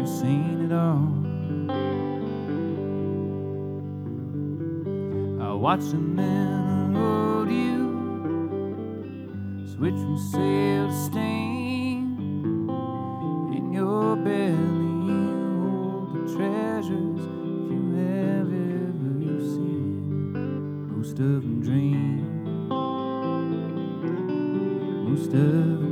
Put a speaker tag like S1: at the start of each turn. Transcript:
S1: you've seen it all. I watch the men unload you, switch from sail to steam. In your belly you hold the treasures if you have ever seen. Most of them dream, most of them